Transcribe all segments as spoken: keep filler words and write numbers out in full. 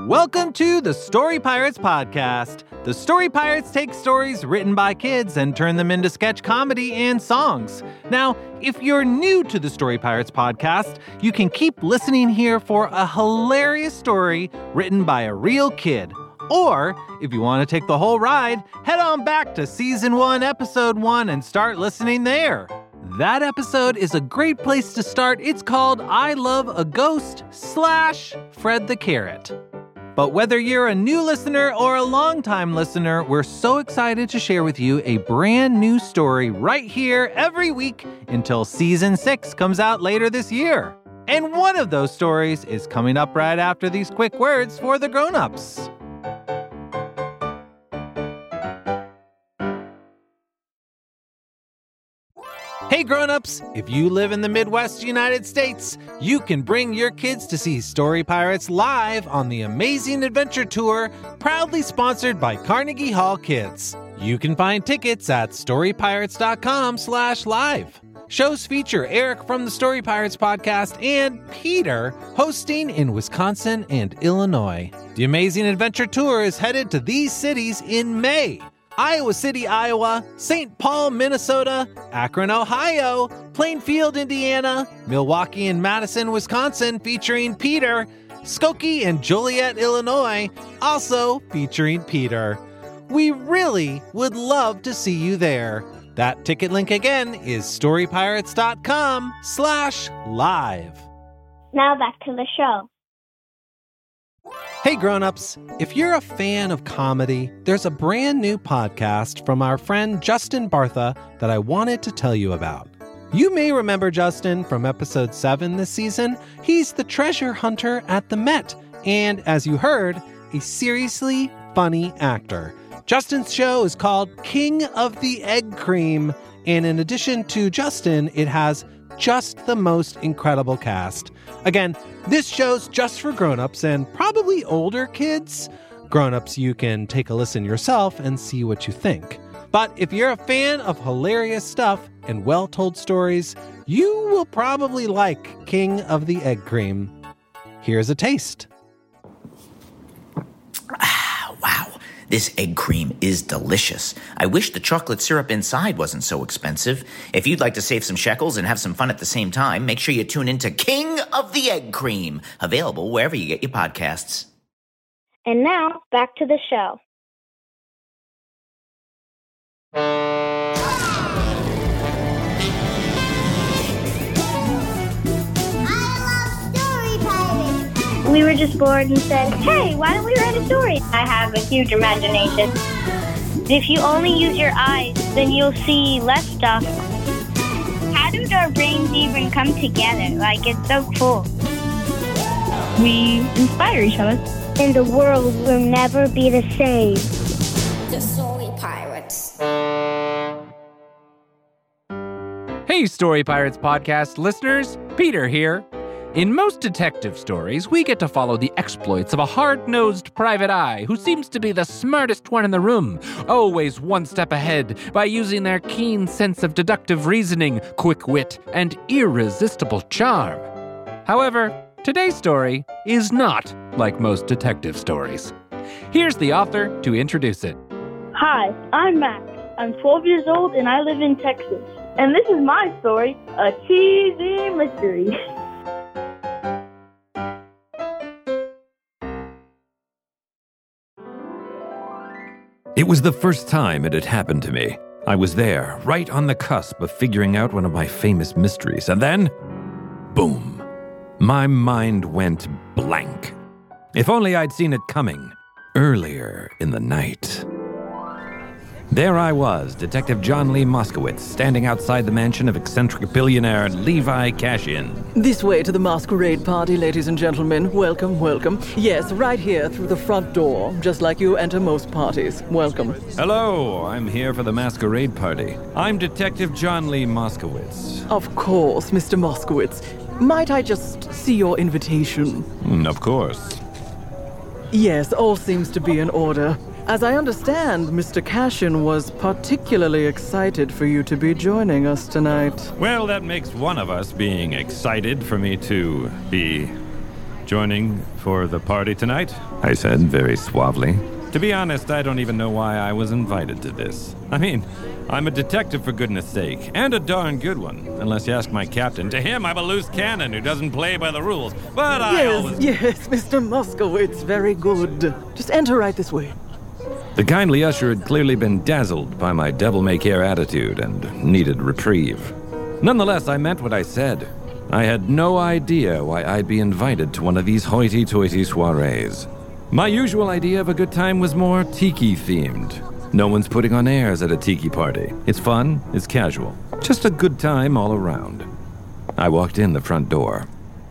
Welcome to the Story Pirates Podcast. The Story Pirates take stories written by kids and turn them into sketch comedy and songs. Now, if you're new to the Story Pirates Podcast, you can keep listening here for a hilarious story written by a real kid. Or, if you want to take the whole ride, head on back to Season one, Episode one, and start listening there. That episode is a great place to start. It's called I Love a Ghost slash Fred the Carrot. But whether you're a new listener or a longtime listener, we're so excited to share with you a brand new story right here every week until Season six comes out later this year. And one of those stories is coming up right after these quick words for the grown-ups. Hey grown-ups, if you live in the Midwest United States, you can bring your kids to see Story Pirates live on the Amazing Adventure Tour, proudly sponsored by Carnegie Hall Kids. You can find tickets at storypirates.com slash live. Shows feature Eric from the Story Pirates podcast and Peter hosting in Wisconsin and Illinois. The Amazing Adventure Tour is headed to these cities in May. Iowa City, Iowa, Saint Paul, Minnesota, Akron, Ohio, Plainfield, Indiana, Milwaukee and Madison, Wisconsin, featuring Peter, Skokie and Joliet, Illinois, also featuring Peter. We really would love to see you there. That ticket link again is storypirates.com slash live. Now back to the show. Hey grown-ups, if you're a fan of comedy, there's a brand new podcast from our friend Justin Bartha that I wanted to tell you about. You may remember Justin from episode seven this season. He's the treasure hunter at the Met, and as you heard, a seriously funny actor. Justin's show is called King of the Egg Cream, and in addition to Justin, it has just the most incredible cast. Again, this show's just for grown-ups and probably older kids. Grown-ups, you can take a listen yourself and see what you think. But if you're a fan of hilarious stuff and well-told stories, you will probably like King of the Egg Cream. Here's a taste. Wow, this egg cream is delicious. I wish the chocolate syrup inside wasn't so expensive. If you'd like to save some shekels and have some fun at the same time, make sure you tune in to King of the Egg Cream, available wherever you get your podcasts. And now, back to the show. We were just bored and said, hey, why don't we write a story? I have a huge imagination. If you only use your eyes, then you'll see less stuff. How did our brains even come together? Like, it's so cool. We inspire each other. And the world will never be the same. The Story Pirates. Hey, Story Pirates podcast listeners, Peter here. In most detective stories, we get to follow the exploits of a hard-nosed private eye who seems to be the smartest one in the room, always one step ahead by using their keen sense of deductive reasoning, quick wit, and irresistible charm. However, today's story is not like most detective stories. Here's the author to introduce it. Hi, I'm Max. I'm twelve years old and I live in Texas. And this is my story, A Cheesy Mystery. It was the first time it had happened to me. I was there, right on the cusp of figuring out one of my famous mysteries, and then, boom, my mind went blank. If only I'd seen it coming earlier in the night. There I was, Detective John Lee Moskowitz, standing outside the mansion of eccentric billionaire Levi Cashin. This way to the masquerade party, ladies and gentlemen. Welcome, welcome. Yes, right here through the front door, just like you enter most parties. Welcome. Hello, I'm here for the masquerade party. I'm Detective John Lee Moskowitz. Of course, Mister Moskowitz. Might I just see your invitation? Mm, of course. Yes, all seems to be in order. As I understand, Mister Cashin was particularly excited for you to be joining us tonight. Well, that makes one of us being excited for me to be Joining for the party tonight? I said very suavely. To be honest, I don't even know why I was invited to this. I mean, I'm a detective for goodness sake, and a darn good one, unless you ask my captain. To him, I'm a loose cannon who doesn't play by the rules, but I yes, always... Yes, Mister Moskowitz, very good. Just enter right this way. The kindly usher had clearly been dazzled by my devil-may-care attitude and needed reprieve. Nonetheless, I meant what I said. I had no idea why I'd be invited to one of these hoity-toity soirees. My usual idea of a good time was more tiki-themed. No one's putting on airs at a tiki party. It's fun, it's casual. Just a good time all around. I walked in the front door.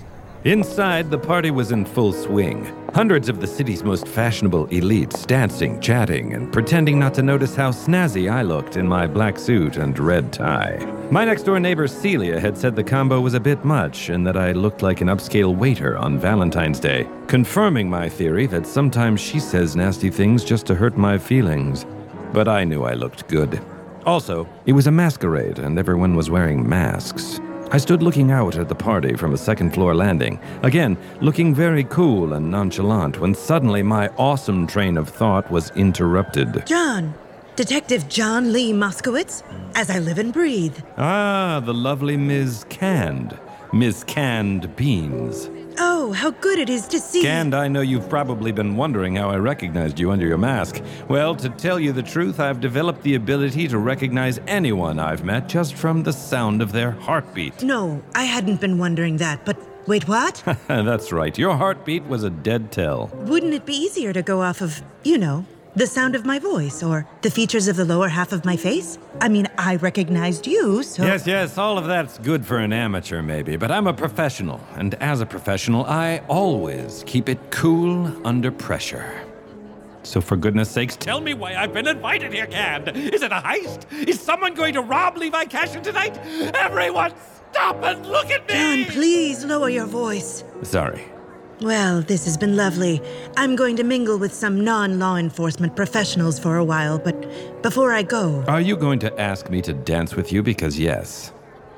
Inside, the party was in full swing. Hundreds of the city's most fashionable elites dancing, chatting, and pretending not to notice how snazzy I looked in my black suit and red tie. My next-door neighbor Celia had said the combo was a bit much and that I looked like an upscale waiter on Valentine's Day, confirming my theory that sometimes she says nasty things just to hurt my feelings. But I knew I looked good. Also, it was a masquerade and everyone was wearing masks. I stood looking out at the party from a second-floor landing, again, looking very cool and nonchalant, when suddenly my awesome train of thought was interrupted. John! Detective John Lee Moskowitz, as I live and breathe. Ah, the lovely Miz Canned. Miz Canned Beans. Oh, how good it is to see... Canned, I know you've probably been wondering how I recognized you under your mask. Well, to tell you the truth, I've developed the ability to recognize anyone I've met just from the sound of their heartbeat. No, I hadn't been wondering that, but wait, what? That's right, your heartbeat was a dead tell. Wouldn't it be easier to go off of, you know, the sound of my voice or the features of the lower half of my face? I mean, I recognized you, so... Yes, yes, all of that's good for an amateur, maybe, but I'm a professional, and as a professional, I always keep it cool under pressure. So for goodness sakes, tell me why I've been invited here, Canned. Is it a heist? Is someone going to rob Levi Cashin tonight? Everyone, stop and look at me! John, please lower your voice. Sorry. Well, this has been lovely. I'm going to mingle with some non-law enforcement professionals for a while, but before I go... Are you going to ask me to dance with you? Because yes.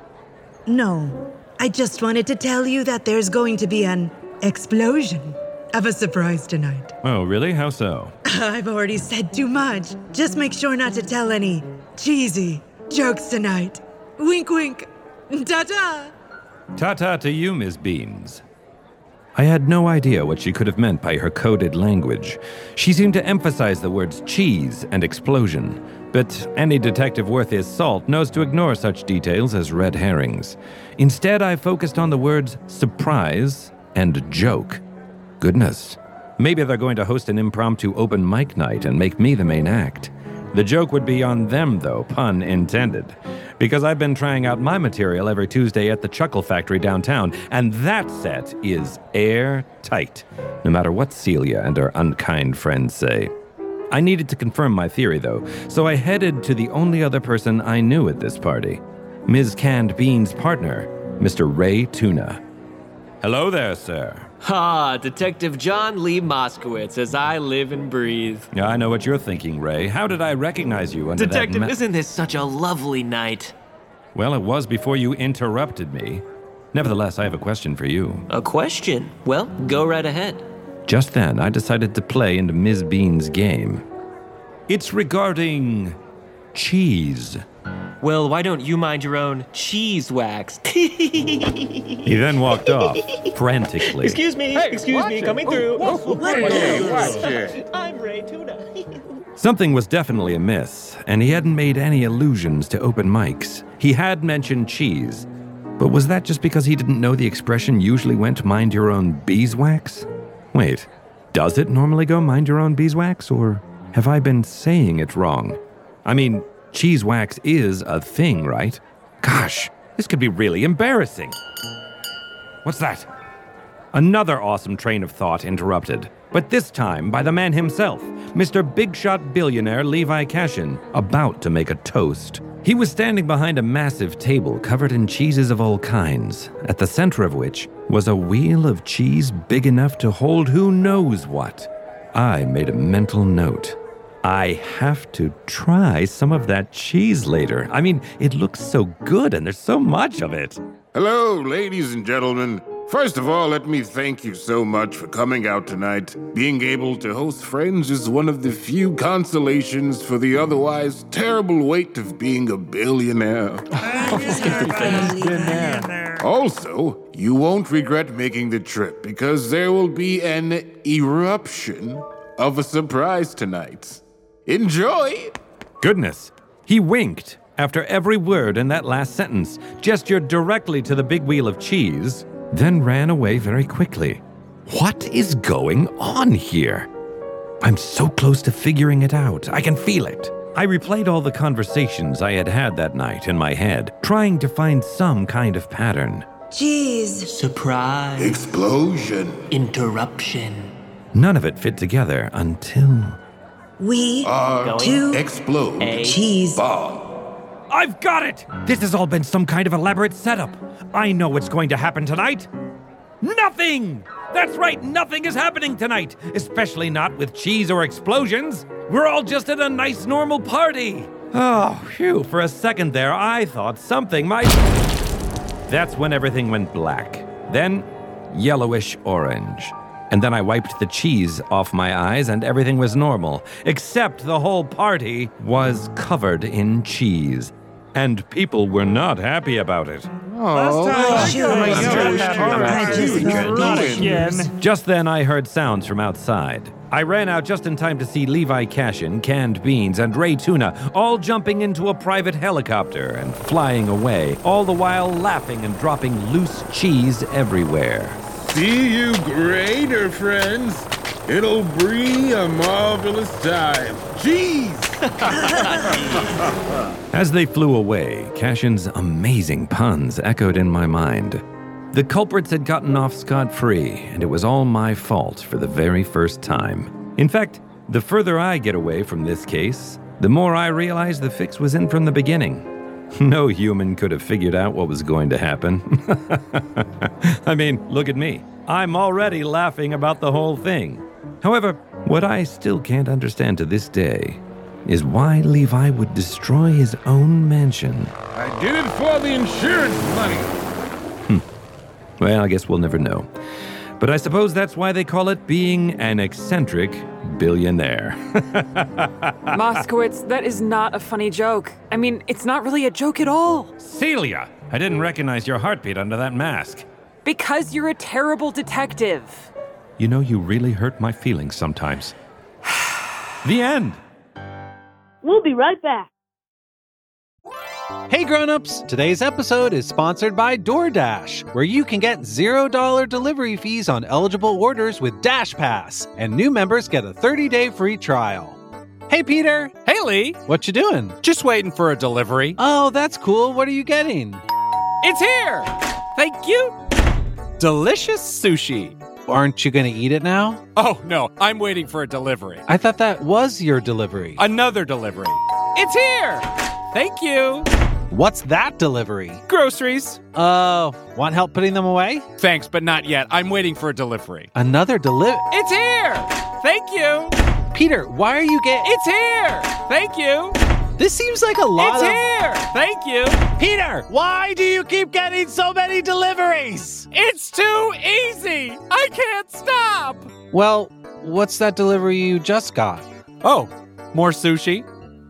No. I just wanted to tell you that there's going to be an explosion of a surprise tonight. Oh, really? How so? I've already said too much. Just make sure not to tell any cheesy jokes tonight. Wink, wink. Ta-ta! Ta-ta to you, Miz Beans. I had no idea what she could have meant by her coded language. She seemed to emphasize the words cheese and explosion, but any detective worth his salt knows to ignore such details as red herrings. Instead, I focused on the words surprise and joke. Goodness, maybe they're going to host an impromptu open mic night and make me the main act. The joke would be on them, though, pun intended, because I've been trying out my material every Tuesday at the Chuckle Factory downtown, and that set is airtight, no matter what Celia and her unkind friends say. I needed to confirm my theory, though, so I headed to the only other person I knew at this party, Miz Canned Beans' partner, Mister Ray Tuna. Hello there, sir. Ah, Detective John Lee Moskowitz, as I live and breathe. I know what you're thinking, Ray. How did I recognize you under Detective, that ma- isn't this such a lovely night? Well, it was before you interrupted me. Nevertheless, I have a question for you. A question? Well, go right ahead. Just then, I decided to play into Miz Bean's game. It's regarding cheese. Well, why don't you mind your own cheese wax? He then walked off, frantically. Excuse me, hey, excuse me, it. coming Oh, through. watch it. Watch it. Watch it. I'm Ray Tuna. Something was definitely amiss, and he hadn't made any allusions to open mics. He had mentioned cheese, but was that just because he didn't know the expression usually went mind your own beeswax? Wait, does it normally go mind your own beeswax, or have I been saying it wrong? I mean, cheese wax is a thing, right? Gosh, this could be really embarrassing. What's that? Another awesome train of thought interrupted, but this time by the man himself, Mister Big Shot Billionaire Levi Cashin, about to make a toast. He was standing behind a massive table covered in cheeses of all kinds, at the center of which was a wheel of cheese big enough to hold who knows what. I made a mental note. I have to try some of that cheese later. I mean, it looks so good and there's so much of it. Hello, ladies and gentlemen. First of all, let me thank you so much for coming out tonight. Being able to host friends is one of the few consolations for the otherwise terrible weight of being a billionaire. Also, you won't regret making the trip because there will be an eruption of a surprise tonight. Enjoy! Goodness, he winked after every word in that last sentence, gestured directly to the big wheel of cheese, then ran away very quickly. What is going on here? I'm so close to figuring it out. I can feel it. I replayed all the conversations I had had that night in my head, trying to find some kind of pattern. Cheese. Surprise. Explosion. Interruption. None of it fit together until... We are to explode a cheese bomb. I've got it! This has all been some kind of elaborate setup. I know what's going to happen tonight. Nothing! That's right, nothing is happening tonight, especially not with cheese or explosions. We're all just at a nice, normal party. Oh, phew, for a second there, I thought something might... That's when everything went black. Then, yellowish orange. And then I wiped the cheese off my eyes and everything was normal, except the whole party was covered in cheese. And people were not happy about it. Oh, just then I heard sounds from outside. I ran out just in time to see Levi Cashin, Canned Beans, and Ray Tuna all jumping into a private helicopter and flying away, all the while laughing and dropping loose cheese everywhere. See you greater, friends. It'll be a marvelous time. Cheese! As they flew away, Cashin's amazing puns echoed in my mind. The culprits had gotten off scot-free, and it was all my fault for the very first time. In fact, the further I get away from this case, the more I realize the fix was in from the beginning. No human could have figured out what was going to happen. I mean, look at me. I'm already laughing about the whole thing. However, what I still can't understand to this day is why Levi would destroy his own mansion. I did it for the insurance money. Hmm. Well, I guess we'll never know. But I suppose that's why they call it being an eccentric billionaire. Moskowitz, that is not a funny joke. I mean, it's not really a joke at all. Celia, I didn't recognize your heartbeat under that mask. Because you're a terrible detective. You know, you really hurt my feelings sometimes. The end. We'll be right back. Hey grown-ups, today's episode is sponsored by DoorDash, where you can get zero dollars delivery fees on eligible orders with Dash Pass, and new members get a thirty-day free trial. Hey Peter! Hey Lee! What you doing? Just waiting for a delivery. Oh, that's cool. What are you getting? It's here! Thank you! Delicious sushi. Aren't you going to eat it now? Oh, no, I'm waiting for a delivery. I thought that was your delivery. Another delivery. It's here! Thank you! What's that delivery? Groceries. Uh, want help putting them away? Thanks, but not yet. I'm waiting for a delivery. Another delivery? It's here! Thank you! Peter, why are you getting... It's here! Thank you! This seems like a lot It's of... here! Thank you! Peter, why do you keep getting so many deliveries? It's too easy! I can't stop! Well, what's that delivery you just got? Oh, more sushi?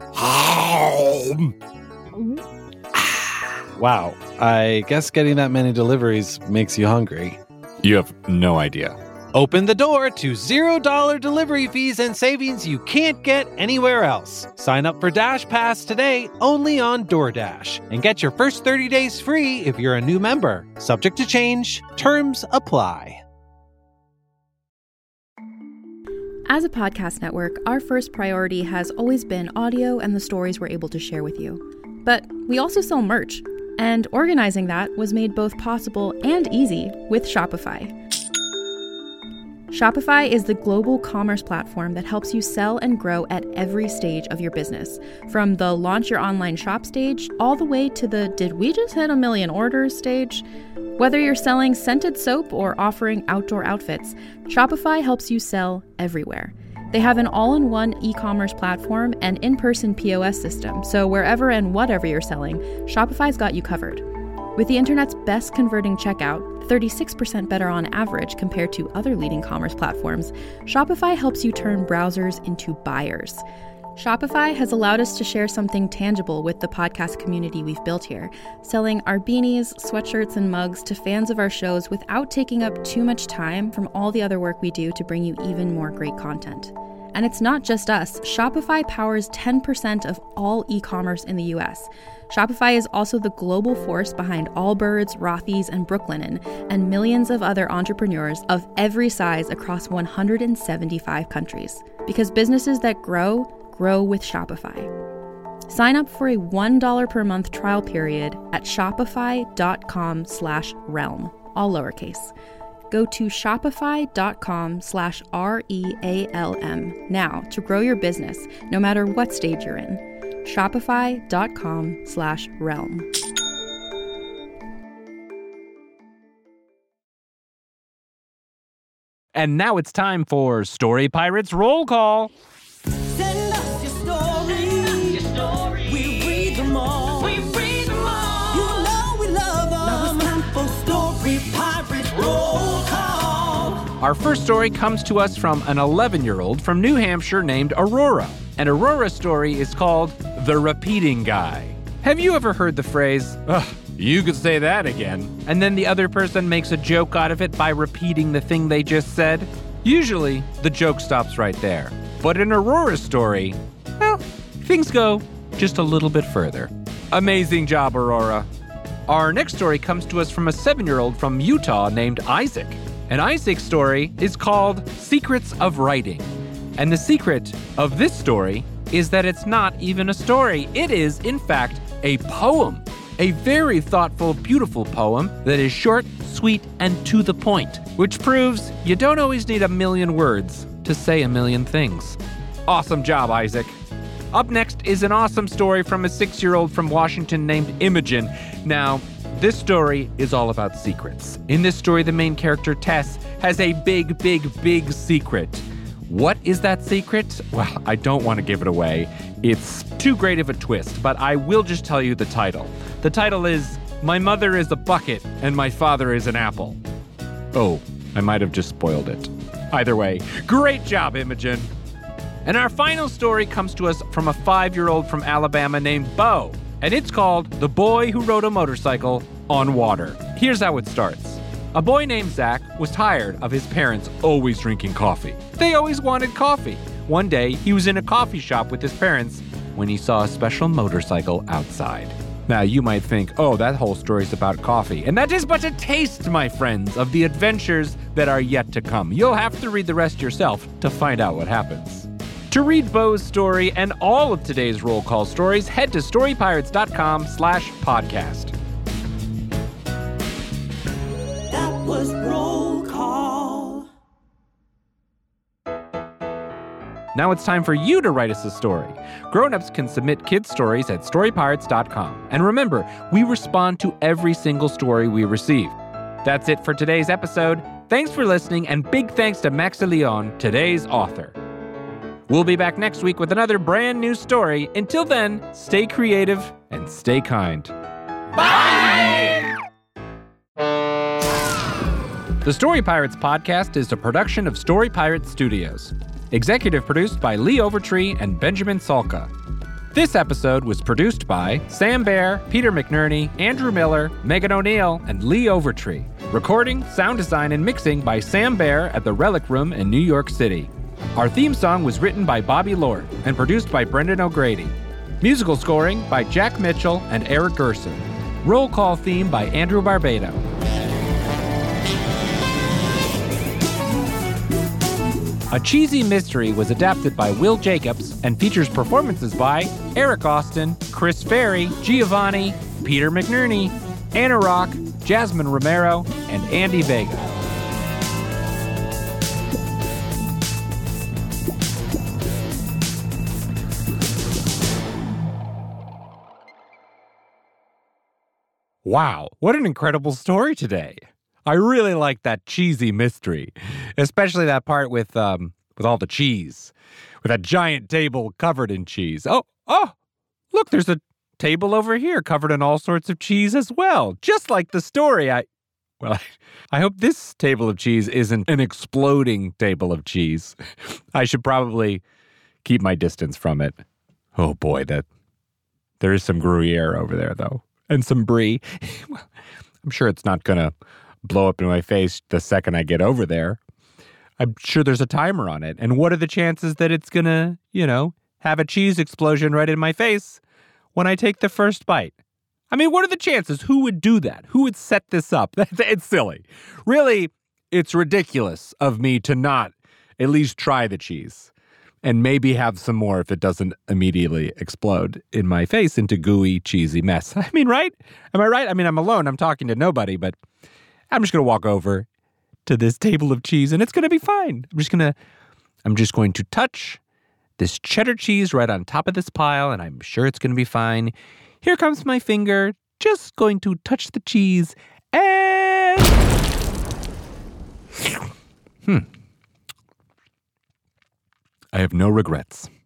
Wow, I guess getting that many deliveries makes you hungry. You have no idea. Open the door to zero dollars delivery fees and savings you can't get anywhere else. Sign up for Dash Pass today only on DoorDash and get your first thirty days free if you're a new member. Subject to change. Terms apply. As a podcast network, our first priority has always been audio and the stories we're able to share with you. But we also sell merch, and organizing that was made both possible and easy with Shopify. Shopify is the global commerce platform that helps you sell and grow at every stage of your business, from the launch your online shop stage all the way to the did we just hit a million orders stage. Whether you're selling scented soap or offering outdoor outfits, Shopify helps you sell everywhere. They have an all-in-one e-commerce platform and in-person P O S system, so wherever and whatever you're selling, Shopify's got you covered. With the internet's best converting checkout, thirty-six percent better on average compared to other leading commerce platforms, Shopify helps you turn browsers into buyers. Shopify has allowed us to share something tangible with the podcast community we've built here, selling our beanies, sweatshirts, and mugs to fans of our shows without taking up too much time from all the other work we do to bring you even more great content. And it's not just us. Shopify powers ten percent of all e-commerce in the U S. Shopify is also the global force behind Allbirds, Rothy's, and Brooklinen, and millions of other entrepreneurs of every size across one hundred seventy-five countries. Because businesses that grow, grow with Shopify. Sign up for a one dollar per month trial period at shopify.com slash realm, all lowercase. Go to shopify.com slash R-E-A-L-M now to grow your business, no matter what stage you're in. Shopify.com slash realm. And now it's time for Story Pirates Roll Call. Send us your stories. Your stories. We read them all. We read them all. You know we love them. Now it's time for Story Pirates Roll Call. Our first story comes to us from an eleven-year-old from New Hampshire named Aurora. And Aurora's story is called The Repeating Guy. Have you ever heard the phrase, ugh, you could say that again, and then the other person makes a joke out of it by repeating the thing they just said? Usually, the joke stops right there. But in Aurora's story, well, things go just a little bit further. Amazing job, Aurora. Our next story comes to us from a seven-year-old from Utah named Isaac. And Isaac's story is called Secrets of Writing. And the secret of this story is that it's not even a story. It is, in fact, a poem. A very thoughtful, beautiful poem that is short, sweet, and to the point, which proves you don't always need a million words to say a million things. Awesome job, Isaac. Up next is an awesome story from a six-year-old from Washington named Imogen. Now, this story is all about secrets. In this story, the main character, Tess, has a big, big, big secret. What is that secret? Well, I don't want to give it away. It's too great of a twist, but I will just tell you the title. The title is, My Mother is a Bucket and My Father is an Apple. Oh, I might have just spoiled it. Either way, great job, Imogen. And our final story comes to us from a five-year-old from Alabama named Bo, and it's called The Boy Who Rode a Motorcycle on Water. Here's how it starts. A boy named Zach was tired of his parents always drinking coffee. They always wanted coffee. One day, he was in a coffee shop with his parents when he saw a special motorcycle outside. Now, you might think, oh, that whole story's about coffee. And that is but a taste, my friends, of the adventures that are yet to come. You'll have to read the rest yourself to find out what happens. To read Bo's story and all of today's roll call stories, head to storypirates.com slash podcast. That was roll call. Now it's time for you to write us a story. Grown-ups can submit kids' stories at storypirates dot com. And remember, we respond to every single story we receive. That's it for today's episode. Thanks for listening, and big thanks to Max Leon, today's author. We'll be back next week with another brand new story. Until then, stay creative and stay kind. Bye! The Story Pirates podcast is a production of Story Pirates Studios. Executive produced by Lee Overtree and Benjamin Salka. This episode was produced by Sam Baer, Peter McNerney, Andrew Miller, Megan O'Neill, and Lee Overtree. Recording, sound design, and mixing by Sam Baer at the Relic Room in New York City. Our theme song was written by Bobby Lord and produced by Brendan O'Grady. Musical scoring by Jack Mitchell and Eric Gerson. Roll call theme by Andrew Barbado. A Cheesy Mystery was adapted by Will Jacobs and features performances by Eric Austin, Chris Ferry, Giovanni, Peter McNerney, Anna Rock, Jasmine Romero, and Andy Vega. Wow, what an incredible story today. I really like that cheesy mystery, especially that part with um with all the cheese, with that giant table covered in cheese. Oh, oh, look, there's a table over here covered in all sorts of cheese as well. Just like the story. I, well, I hope this table of cheese isn't an exploding table of cheese. I should probably keep my distance from it. Oh boy, that there is some Gruyere over there though. And some brie. I'm sure it's not going to blow up in my face the second I get over there. I'm sure there's a timer on it. And what are the chances that it's going to, you know, have a cheese explosion right in my face when I take the first bite? I mean, what are the chances? Who would do that? Who would set this up? It's silly. Really, it's ridiculous of me to not at least try the cheese and maybe have some more if it doesn't immediately explode in my face into gooey, cheesy mess. I mean, right? Am I right? I mean, I'm alone. I'm talking to nobody, but I'm just going to walk over to this table of cheese and it's going to be fine. I'm just going to, I'm just going to touch this cheddar cheese right on top of this pile and I'm sure it's going to be fine. Here comes my finger, just going to touch the cheese and... Hmm. I have no regrets.